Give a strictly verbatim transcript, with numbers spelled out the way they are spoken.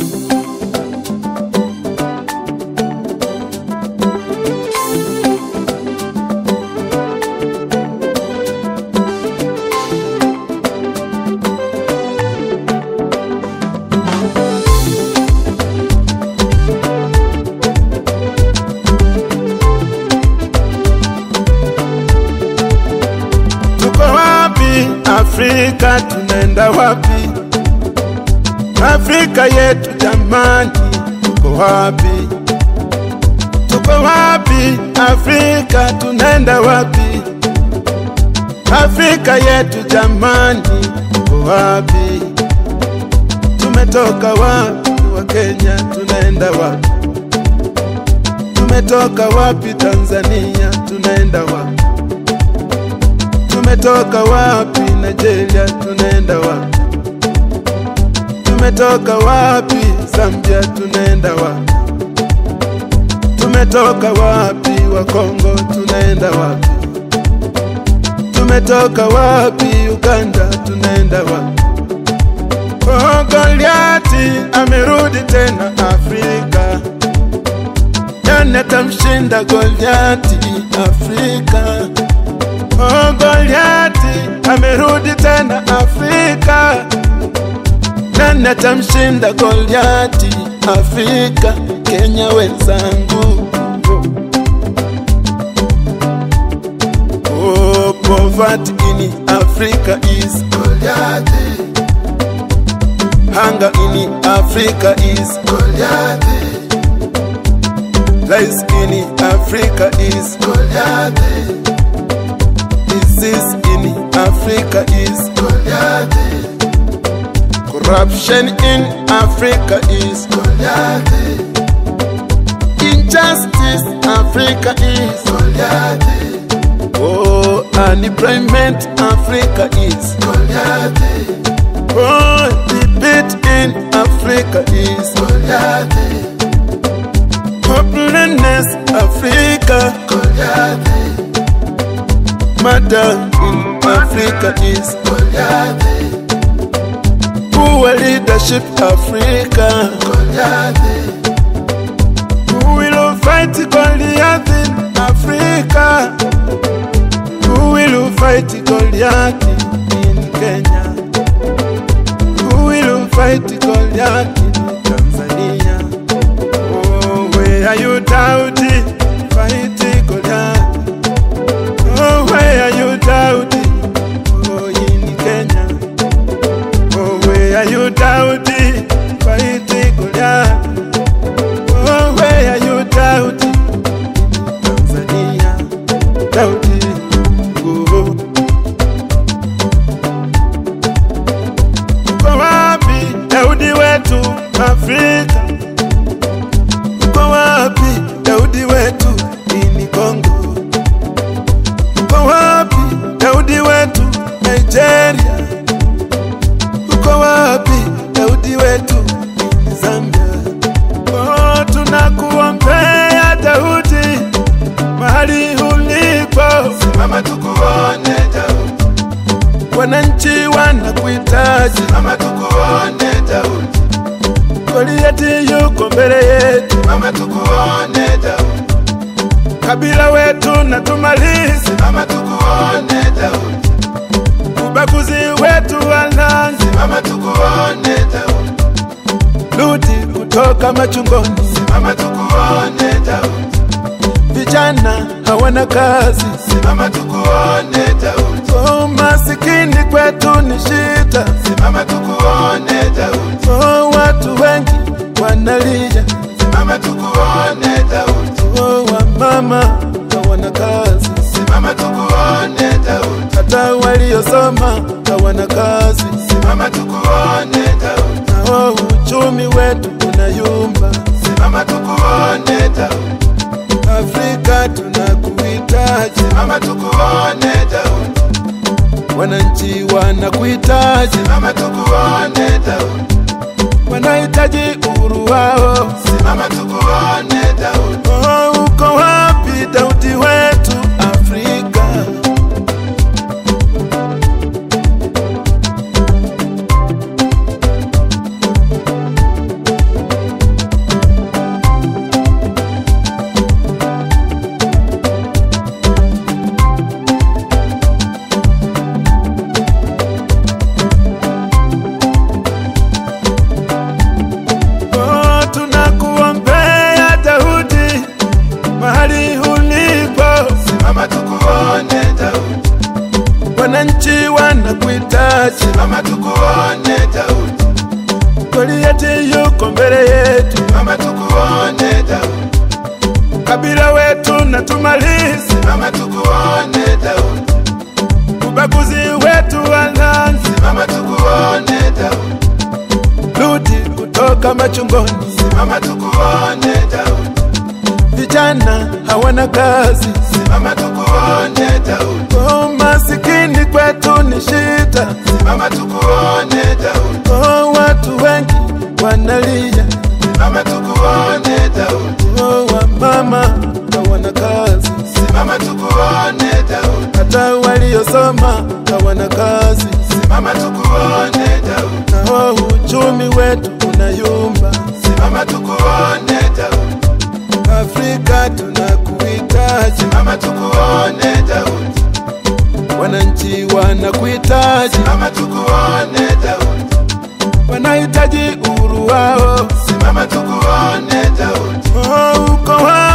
Afrika tunaenda wapi? Afrika yetu jamani, tuko wapi? Tuko wapi? Afrika tunaenda wapi? Afrika yetu jamani, tuko wapi? Tumetoka wapi wa Kenya, tunaenda wapi? Tumetoka wapi Tanzania, tunaenda wapi? Tumetoka wapi Nigeria, tunaenda wapi? Tumetoka wapi Zambia, tunaenda wapi? Tumetoka wapi wa Kongo, tunaenda wapi? Tumetoka wapi Uganda, tunaenda wapi? Oh, Goliati amerudi tena Afrika. Nani atamshinda Goliati Afrika? Oh, Goliati amerudi tena Afrika. Nani atamshinda Goliati Afrika? Kenya wenzangu. Oh, poverty in Africa is Goliati. Hunger in Africa is Goliati. Lies in Africa is Goliati. Disease in Africa is Goliati. Corruption in Africa is Goliati. Injustice Africa is Goliati. Oh, unemployment Africa is Goliati. Oh, defeat in Africa is Goliati. Hopelessness Africa Goliati. Murder in Africa is Goliati. Poor leadership Africa Goliati. Who will fight Goliath in Africa? Who will fight Goliath in Kenya? Who will fight Goliath in Tanzania? Oh, where are you doubting? Fight Goliath. Oh, where are you doubting? Oh, in Kenya. Oh, where are you doubting? Fight Goliath. Oh, where are you doubting? Tanzania. Doubting. Oh. Uko wapi Daudi wetu Afrika? Uko wapi Daudi wetu ini Kongo? Uko wapi Daudi wetu Nigeria? Uko wapi Daudi wetu ini Zambia? Oh, tunakuombea Daudi mahali ulipo, simama tukuone Daudi. Wananchi wanakuhitaji, simama tukuone Daudi. Goliati yuko mbele yetu, simama tukuone Daudi. Kabila wetu na tumalize, simama tukuone Daudi. Ubaguzi wetu walanzi, simama tukuone Daudi. Rudi kutoka machungoni, simama tukuone Daudi. Vijana hawana kazi, simama tukuone Daudi. Oh, masikini kwetu ni shida, simama tukuone Daudi. Oh, watu wengi wanalia, simama tukuone Daudi. Oh, wamama hawana kazi, simama tukuone Daudi. Hata waliosoma hawana kazi, simama tukuone Daudi. Oh, uchumi wetu unayumba, simama tukuone Daudi. Afrika tunakuhitaji, simama tukuone Daudi. Wananchi wanakuhitaji, simama tukuone Daudi. Wanahitaji uhuru wao, simama tukuone Daudi. Oh, uko wapi Daudi wetu Afrika? mahali ulipo, simama tukuone Daudi. Wananchi wanakuhitaji, simama tukuone Daudi. Goliati yuko mbele yetu, simama tukuone Daudi. Kabila wetu na tumalize, simama tukuone Daudi. Ubaguzi wetu ananzi, simama tukuone Daudi. Rudi kutoka machungoni, simama tukuone Daudi. Vijana hawana kazi, simama tukuone Daudi. Oh, masikini kwetu ni shida, simama tukuone Daudi. Oh, watu wengi wanalia, simama tukuone Daudi. Oh, wamama hawana kazi, simama tukuone Daudi. hata waliosoma hawana kazi, simama tukuone Daudi. na oh, uchumi wetu unayumba, simama tukuone Daudi. Afrika tunakuhitaji, simama tukuone Daudi. wananchi wanakuhitaji, simama tukuone Daudi. wanahitaji uhuru wao, simama tukuone Daudi. Oh, uko